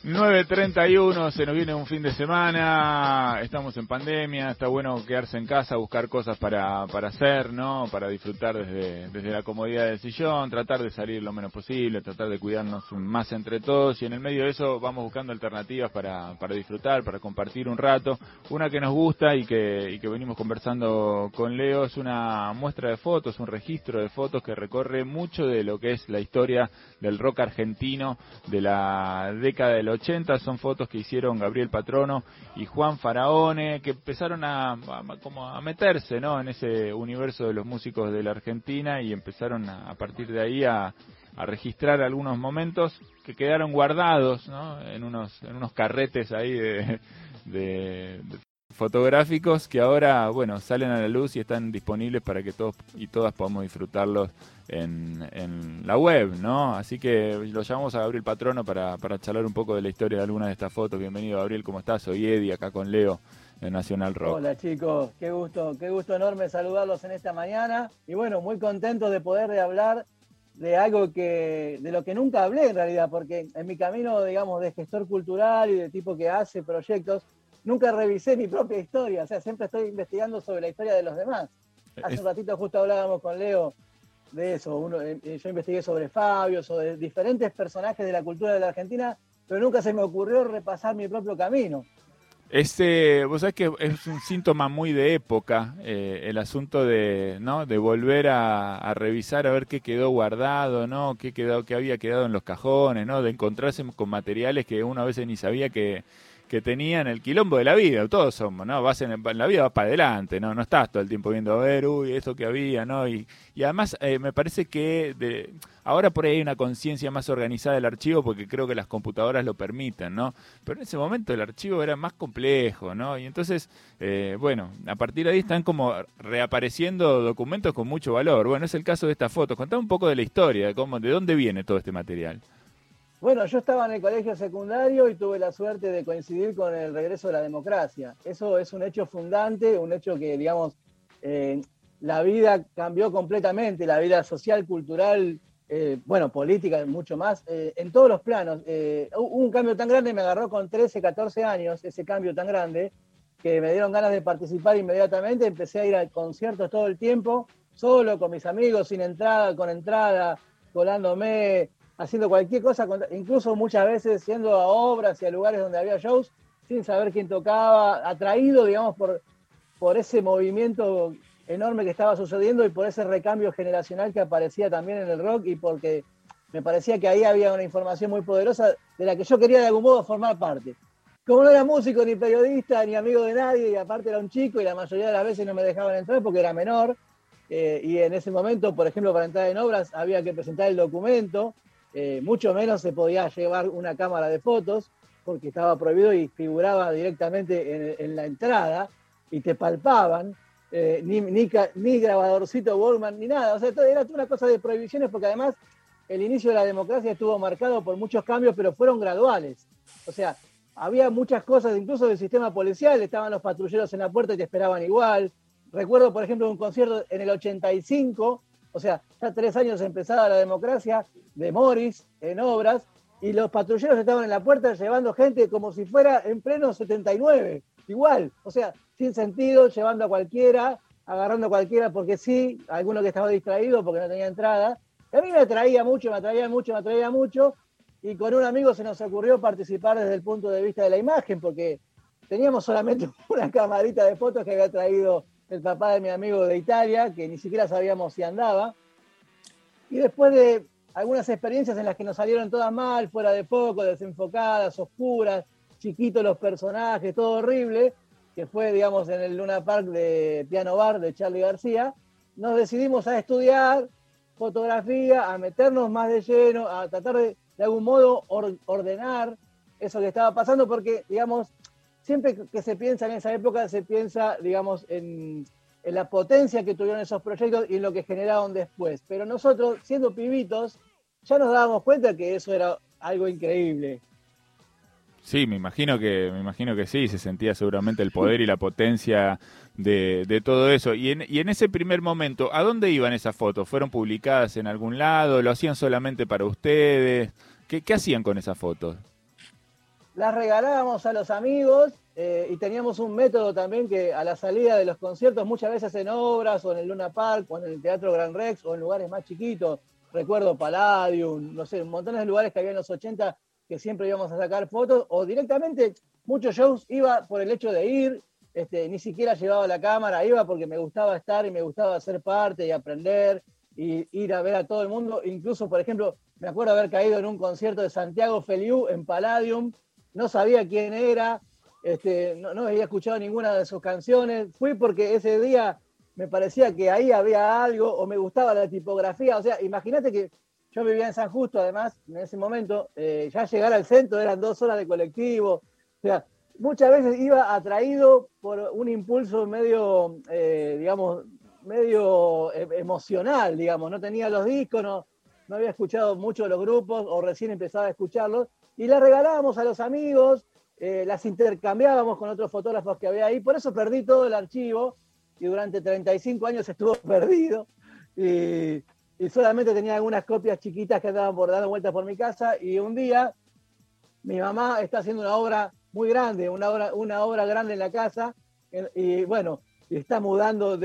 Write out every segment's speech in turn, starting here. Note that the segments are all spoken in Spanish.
9:31, se nos viene un fin de semana, estamos en pandemia, está bueno quedarse en casa, buscar cosas para hacer, ¿no? Para disfrutar desde la comodidad del sillón, tratar de salir lo menos posible, tratar de cuidarnos más entre todos, y en el medio de eso vamos buscando alternativas para disfrutar, para compartir un rato. Una que nos gusta y que venimos conversando con Leo es una muestra de fotos, un registro de fotos que recorre mucho de lo que es la historia del rock argentino de la década del 80. Son fotos que hicieron Gabriel Patrono y Juan Faraone, que empezaron a meterse, ¿no? En ese universo de los músicos de la Argentina, y empezaron a partir de ahí a registrar algunos momentos que quedaron guardados, ¿no? En unos carretes ahí de fotográficos que ahora, bueno, salen a la luz y están disponibles para que todos y todas podamos disfrutarlos en la web, ¿no? Así que lo llamamos a Gabriel Patrono para charlar un poco de la historia de algunas de estas fotos. Bienvenido, Gabriel, ¿cómo estás? Soy Eddie, acá con Leo de Nacional Rock. Hola chicos, qué gusto enorme saludarlos en esta mañana, y bueno, muy contento de poder hablar de algo de lo que nunca hablé en realidad, porque en mi camino, digamos, de gestor cultural y de tipo que hace proyectos, nunca revisé mi propia historia, o sea, siempre estoy investigando sobre la historia de los demás. Hace un ratito justo hablábamos con Leo de eso. Yo investigué sobre Fabio, sobre diferentes personajes de la cultura de la Argentina, pero nunca se me ocurrió repasar mi propio camino. Vos sabés que es un síntoma muy de época, el asunto ¿no? De volver a revisar, a ver qué quedó guardado, ¿no? Qué había quedado en los cajones, ¿no? De encontrarse con materiales que uno a veces ni sabía que tenían. El quilombo de la vida, todos somos, ¿no? Vas en la vida, vas para adelante, ¿no? No estás todo el tiempo viendo, a ver, esto que había, ¿no? Y además me parece que ahora por ahí hay una conciencia más organizada del archivo, porque creo que las computadoras lo permiten, ¿no? Pero en ese momento el archivo era más complejo, ¿no? Y entonces, bueno, a partir de ahí están como reapareciendo documentos con mucho valor. Bueno, es el caso de estas fotos. Contame un poco de la historia, de dónde viene todo este material. Bueno, yo estaba en el colegio secundario y tuve la suerte de coincidir con el regreso de la democracia. Eso es un hecho fundante, un hecho que, digamos, la vida cambió completamente, la vida social, cultural, política, mucho más, en todos los planos. Hubo un cambio tan grande, me agarró con 13, 14 años, ese cambio tan grande, que me dieron ganas de participar inmediatamente. Empecé a ir a conciertos todo el tiempo, solo, con mis amigos, sin entrada, con entrada, colándome, haciendo cualquier cosa, incluso muchas veces yendo a obras y a lugares donde había shows sin saber quién tocaba, atraído, digamos, por ese movimiento enorme que estaba sucediendo y por ese recambio generacional que aparecía también en el rock, y porque me parecía que ahí había una información muy poderosa de la que yo quería de algún modo formar parte. Como no era músico, ni periodista, ni amigo de nadie, y aparte era un chico y la mayoría de las veces no me dejaban entrar porque era menor, y en ese momento, por ejemplo, para entrar en obras había que presentar el documento. Mucho menos se podía llevar una cámara de fotos porque estaba prohibido y figuraba directamente en la entrada y te palpaban, ni grabadorcito Walkman ni nada. O sea, era toda una cosa de prohibiciones, porque además el inicio de la democracia estuvo marcado por muchos cambios, pero fueron graduales. O sea, había muchas cosas, incluso del sistema policial, estaban los patrulleros en la puerta y te esperaban igual. Recuerdo, por ejemplo, un concierto en el 85, o sea, ya 3 años empezada la democracia, de Morris, en obras, y los patrulleros estaban en la puerta llevando gente como si fuera en pleno 79, igual, o sea, sin sentido, llevando a cualquiera, agarrando a cualquiera porque sí, alguno que estaba distraído porque no tenía entrada. A mí me atraía mucho, y con un amigo se nos ocurrió participar desde el punto de vista de la imagen, porque teníamos solamente una camarita de fotos que había traído el papá de mi amigo de Italia, que ni siquiera sabíamos si andaba. Y después de algunas experiencias en las que nos salieron todas mal, fuera de foco, desenfocadas, oscuras, chiquitos los personajes, todo horrible, que fue, digamos, en el Luna Park de Piano Bar de Charly García, nos decidimos a estudiar fotografía, a meternos más de lleno, a tratar de algún modo ordenar eso que estaba pasando, porque, digamos, siempre que se piensa en esa época, se piensa, digamos, en la potencia que tuvieron esos proyectos y en lo que generaron después. Pero nosotros, siendo pibitos, ya nos dábamos cuenta que eso era algo increíble. Sí, me imagino que sí, se sentía seguramente el poder y la potencia de todo eso. Y en ese primer momento, ¿a dónde iban esas fotos? ¿Fueron publicadas en algún lado? ¿Lo hacían solamente para ustedes? ¿Qué hacían con esas fotos? las regalábamos a los amigos y teníamos un método también que a la salida de los conciertos, muchas veces en obras o en el Luna Park o en el Teatro Gran Rex o en lugares más chiquitos, recuerdo Palladium, no sé, montones de lugares que había en los 80 que siempre íbamos a sacar fotos, o directamente muchos shows iba por el hecho de ir, ni siquiera llevaba la cámara, iba porque me gustaba estar y me gustaba ser parte y aprender y ir a ver a todo el mundo. Incluso, por ejemplo, me acuerdo haber caído en un concierto de Santiago Feliú en Palladium, no sabía quién era, no había escuchado ninguna de sus canciones, fui porque ese día me parecía que ahí había algo o me gustaba la tipografía, o sea, imagínate que yo vivía en San Justo, además, en ese momento, ya llegar al centro eran 2 horas de colectivo, o sea, muchas veces iba atraído por un impulso medio, digamos, medio emocional, digamos, no tenía los discos, no había escuchado mucho de los grupos o recién empezaba a escucharlos, y las regalábamos a los amigos, las intercambiábamos con otros fotógrafos que había ahí, por eso perdí todo el archivo, y durante 35 años estuvo perdido, y solamente tenía algunas copias chiquitas que andaban por dando vueltas por mi casa, y un día mi mamá está haciendo una obra muy grande, una obra grande en la casa, y bueno, está mudando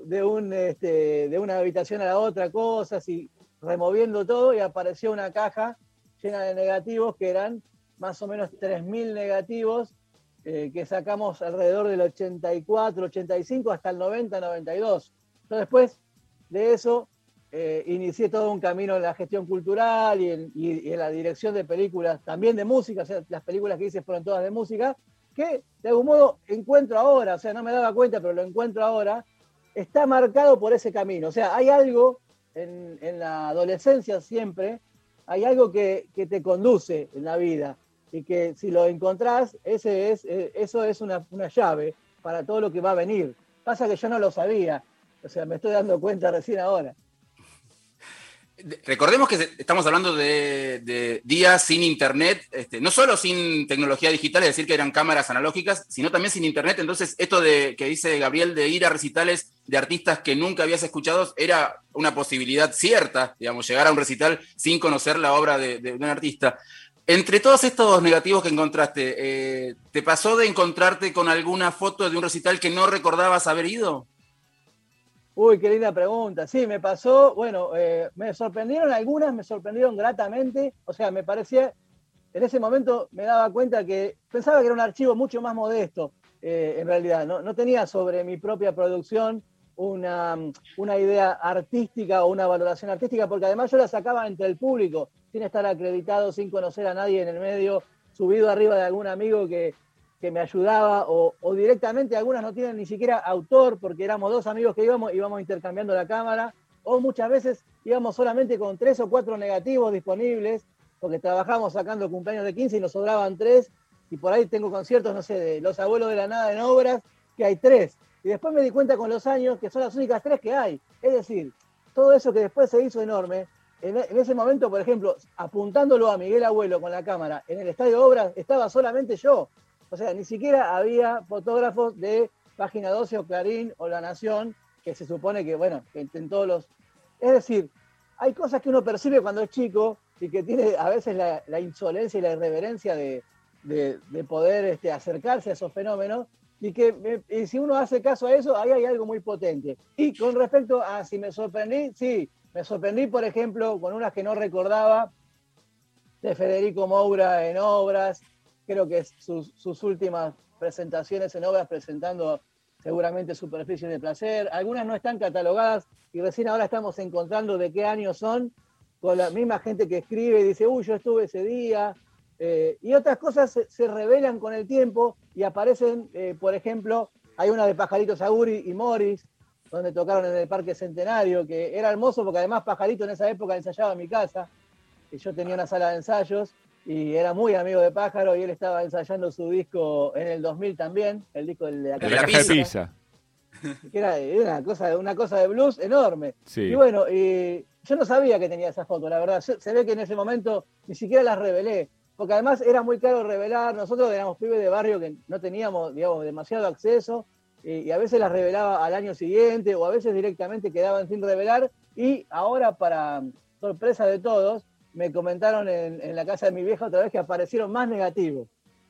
de una habitación a la otra cosas y removiendo todo, y apareció una caja llena de negativos que eran más o menos 3.000 negativos que sacamos alrededor del 84, 85 hasta el 90, 92. Yo después de eso inicié todo un camino en la gestión cultural y en la dirección de películas, también de música, o sea, las películas que hice fueron todas de música, que de algún modo encuentro ahora, o sea, no me daba cuenta, pero lo encuentro ahora, está marcado por ese camino. O sea, hay algo en la adolescencia siempre, hay algo que te conduce en la vida y que si lo encontrás, eso es una llave para todo lo que va a venir. Pasa que yo no lo sabía, o sea, me estoy dando cuenta recién ahora. Recordemos que estamos hablando de días sin internet, no solo sin tecnología digital, es decir, que eran cámaras analógicas, sino también sin internet. Entonces, esto que dice Gabriel de ir a recitales de artistas que nunca habías escuchado era una posibilidad cierta, digamos, llegar a un recital sin conocer la obra de un artista. Entre todos estos negativos que encontraste, ¿te pasó de encontrarte con alguna foto de un recital que no recordabas haber ido? Uy, qué linda pregunta. Sí, me pasó, bueno, me sorprendieron algunas, me sorprendieron gratamente, o sea, me parecía, en ese momento me daba cuenta que pensaba que era un archivo mucho más modesto, en realidad, no tenía sobre mi propia producción una idea artística o una valoración artística, porque además yo la sacaba entre el público, sin estar acreditado, sin conocer a nadie en el medio, subido arriba de algún amigo que me ayudaba, o directamente algunas no tienen ni siquiera autor, porque éramos 2 amigos que íbamos intercambiando la cámara, o muchas veces íbamos solamente con 3 o 4 negativos disponibles, porque trabajábamos sacando cumpleaños de 15 y nos sobraban 3, y por ahí tengo conciertos, no sé, de Los Abuelos de la Nada en obras, que hay 3. Y después me di cuenta con los años que son las únicas 3 que hay. Es decir, todo eso que después se hizo enorme, en ese momento, por ejemplo, apuntándolo a Miguel Abuelo con la cámara, en el estadio de obras estaba solamente yo. O sea, ni siquiera había fotógrafos de Página 12 o Clarín o La Nación, que se supone que, bueno, que en todos los... Es decir, hay cosas que uno percibe cuando es chico y que tiene a veces la insolencia y la irreverencia de poder acercarse a esos fenómenos y si uno hace caso a eso, ahí hay algo muy potente. Y con respecto a si me sorprendí, sí, me sorprendí, por ejemplo, con unas que no recordaba, de Federico Moura en obras, creo que es sus últimas presentaciones en obras presentando seguramente Superficies de Placer. Algunas no están catalogadas y recién ahora estamos encontrando de qué años son, con la misma gente que escribe y dice, uy, yo estuve ese día. Y otras cosas se revelan con el tiempo y aparecen, por ejemplo, hay una de Pajarito Saguri y Morris, donde tocaron en el Parque Centenario, que era hermoso porque además Pajarito en esa época ensayaba en mi casa, y yo tenía una sala de ensayos, y era muy amigo de Pájaro, y él estaba ensayando su disco en el 2000 también, el disco de la caja de pizza. Que era una cosa de blues enorme. Sí. Y bueno, yo no sabía que tenía esa foto, la verdad. Se ve que en ese momento ni siquiera las revelé, porque además era muy caro revelar. Nosotros éramos pibes de barrio que no teníamos, digamos, demasiado acceso, y a veces las revelaba al año siguiente, o a veces directamente quedaban sin revelar. Y ahora, para sorpresa de todos, me comentaron en la casa de mi vieja otra vez que aparecieron más negativos.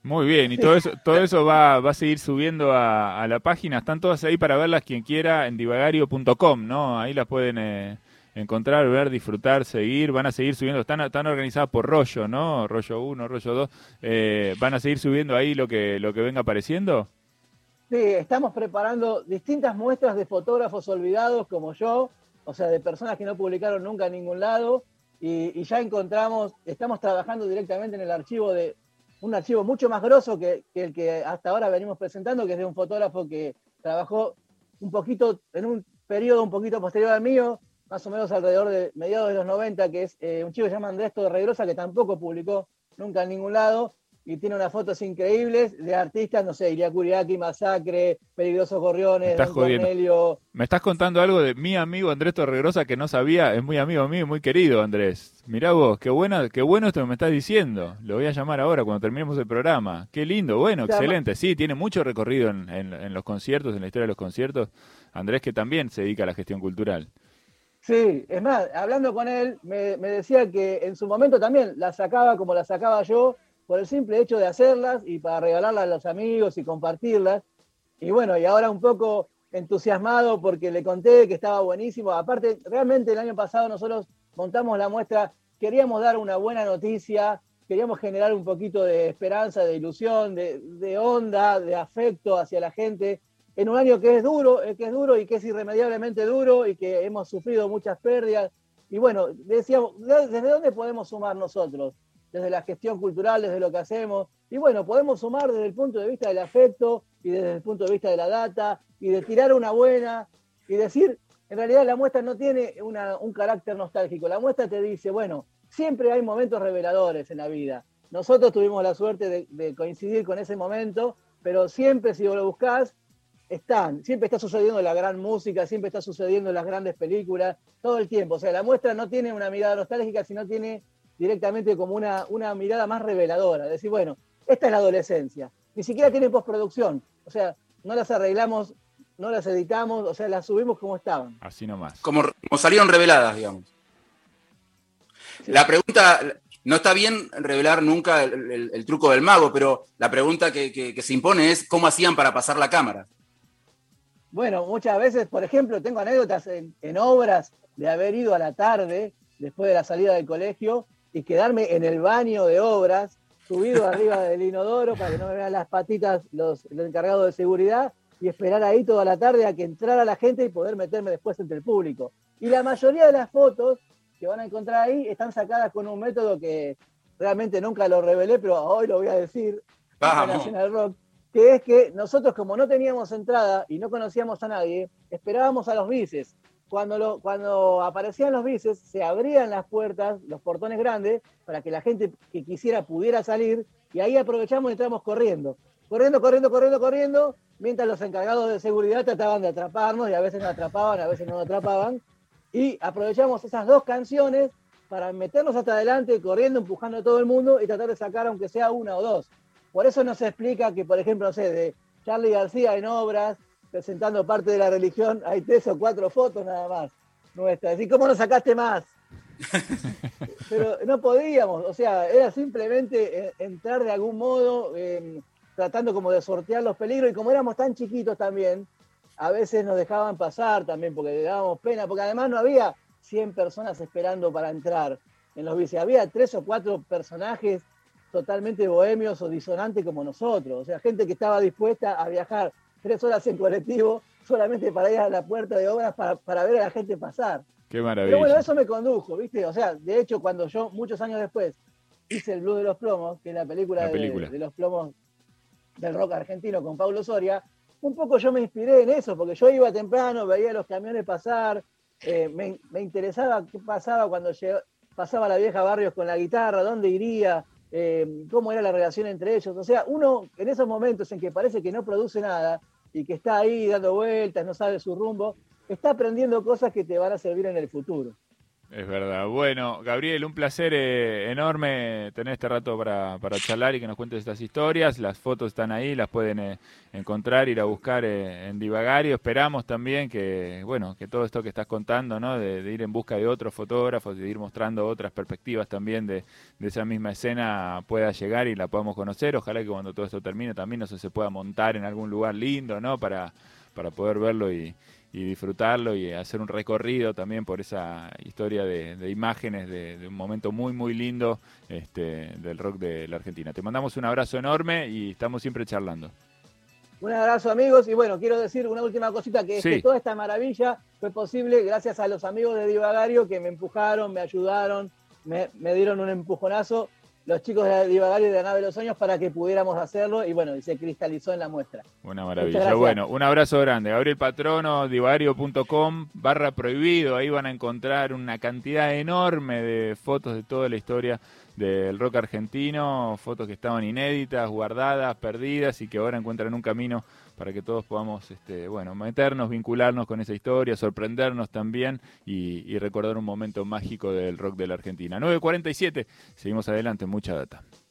Muy bien, y todo eso va a seguir subiendo a la página. Están todas ahí para verlas quien quiera en divagario.com, ¿no? Ahí las pueden encontrar, ver, disfrutar, seguir. Van a seguir subiendo. Están organizadas por rollo, ¿no? Rollo 1, rollo 2. ¿Van a seguir subiendo ahí lo que venga apareciendo? Sí, estamos preparando distintas muestras de fotógrafos olvidados como yo, o sea, de personas que no publicaron nunca en ningún lado, y ya estamos trabajando directamente en el archivo un archivo mucho más grosso que el que hasta ahora venimos presentando, que es de un fotógrafo que trabajó un poquito, en un periodo un poquito posterior al mío, más o menos alrededor de mediados de los 90, que es un chico que se llama Andrés Torregrosa, que tampoco publicó nunca en ningún lado, y tiene unas fotos increíbles de artistas, no sé, Iria Kuriaki, Masacre, Peligrosos Me Gorriones, estás Don jodiendo. Cornelio. Me estás contando algo de mi amigo Andrés Torregrosa que no sabía. Es muy amigo mío y muy querido, Andrés. Mirá vos, qué bueno esto que me estás diciendo. Lo voy a llamar ahora cuando terminemos el programa. Qué lindo, bueno, O sea, excelente. Sí, tiene mucho recorrido en los conciertos, en la historia de los conciertos. Andrés, que también se dedica a la gestión cultural. sí, es más, hablando con él, me decía que en su momento también la sacaba como la sacaba yo, por el simple hecho de hacerlas y para regalarlas a los amigos y compartirlas. Y bueno, y ahora un poco entusiasmado porque le conté que estaba buenísimo. Aparte, realmente el año pasado nosotros montamos la muestra, queríamos dar una buena noticia, queríamos generar un poquito de esperanza, de ilusión, de onda, de afecto hacia la gente, en un año que es duro y que es irremediablemente duro y que hemos sufrido muchas pérdidas. Y bueno, decíamos, ¿desde dónde podemos sumar nosotros? Desde la gestión cultural, desde lo que hacemos. Y bueno, podemos sumar desde el punto de vista del afecto y desde el punto de vista de la data y de tirar una buena y decir, en realidad la muestra no tiene un carácter nostálgico. La muestra te dice, bueno, siempre hay momentos reveladores en la vida. Nosotros tuvimos la suerte de coincidir con ese momento, pero siempre si lo buscás, siempre está sucediendo la gran música, siempre está sucediendo las grandes películas, todo el tiempo. O sea, la muestra no tiene una mirada nostálgica, sino tiene directamente como una mirada más reveladora. Decir, bueno, esta es la adolescencia. Ni siquiera tiene postproducción. O sea, no las arreglamos, no las editamos, o sea, las subimos como estaban. Así nomás. Como salieron reveladas, digamos. Sí. La pregunta, no está bien revelar nunca el truco del mago, pero la pregunta que se impone es ¿cómo hacían para pasar la cámara? Bueno, muchas veces, por ejemplo, tengo anécdotas en obras de haber ido a la tarde, después de la salida del colegio, y quedarme en el baño de obras, subido arriba del inodoro para que no me vean las patitas los encargados de seguridad, y esperar ahí toda la tarde a que entrara la gente y poder meterme después entre el público. Y la mayoría de las fotos que van a encontrar ahí están sacadas con un método que realmente nunca lo revelé, pero hoy lo voy a decir en Nacional Rock, que es que nosotros, como no teníamos entrada y no conocíamos a nadie, esperábamos a los bises. Cuando aparecían los bises, se abrían las puertas, los portones grandes, para que la gente que quisiera pudiera salir, y ahí aprovechamos y entramos corriendo, mientras los encargados de seguridad trataban de atraparnos, y a veces nos atrapaban, a veces no nos atrapaban, y aprovechamos esas dos canciones para meternos hasta adelante, corriendo, empujando a todo el mundo, y tratar de sacar aunque sea una o dos. Por eso no se explica que, por ejemplo, no sé, de Charly García en obras, presentando parte de la religión, hay 3 o 4 fotos nada más nuestras. ¿Y cómo no sacaste más? Pero no podíamos, o sea, era simplemente entrar de algún modo, tratando como de sortear los peligros, y como éramos tan chiquitos también, a veces nos dejaban pasar también porque le dábamos pena, porque además no había 100 personas esperando para entrar en los bicis, había 3 o 4 personajes totalmente bohemios o disonantes como nosotros, o sea, gente que estaba dispuesta a viajar 3 horas en colectivo solamente para ir a la puerta de obras para ver a la gente pasar. Qué maravilla. Pero bueno, eso me condujo, ¿viste? O sea, de hecho, cuando yo, muchos años después, hice El Blues de los Plomos, que es la película. De los plomos del rock argentino con Paulo Soria, un poco yo me inspiré en eso, porque yo iba temprano, veía los camiones pasar, me interesaba qué pasaba cuando pasaba la vieja Barrios con la guitarra, dónde iría, cómo era la relación entre ellos. O sea, uno en esos momentos en que parece que no produce nada y que está ahí dando vueltas, no sabe su rumbo, está aprendiendo cosas que te van a servir en el futuro. Es verdad. Bueno, Gabriel, un placer enorme tener este rato para charlar y que nos cuentes estas historias. Las fotos están ahí, las pueden encontrar, ir a buscar en Divagario. Esperamos también que, bueno, que todo esto que estás contando, ¿no? De ir en busca de otros fotógrafos, de ir mostrando otras perspectivas también de esa misma escena pueda llegar y la podamos conocer. Ojalá que cuando todo esto termine también no sé, se pueda montar en algún lugar lindo, ¿no? Para poder verlo y disfrutarlo y hacer un recorrido también por esa historia de imágenes de un momento muy muy lindo del rock de la Argentina. Te mandamos un abrazo enorme y estamos siempre charlando. Un abrazo, amigos, y bueno, quiero decir una última cosita, que es Sí. que toda esta maravilla fue posible gracias a los amigos de Divagario que me empujaron, me ayudaron, me dieron un empujonazo, los chicos de Divagario y de la Nave de los Sueños, para que pudiéramos hacerlo, y bueno, y se cristalizó en la muestra. Una maravilla. Bueno, un abrazo grande. Gabriel Patrono, divagario.com/prohibido. Ahí van a encontrar una cantidad enorme de fotos de toda la historia del rock argentino, fotos que estaban inéditas, guardadas, perdidas y que ahora encuentran un camino para que todos podamos bueno, meternos, vincularnos con esa historia, sorprendernos también y recordar un momento mágico del rock de la Argentina. 9:47, seguimos adelante, mucha data.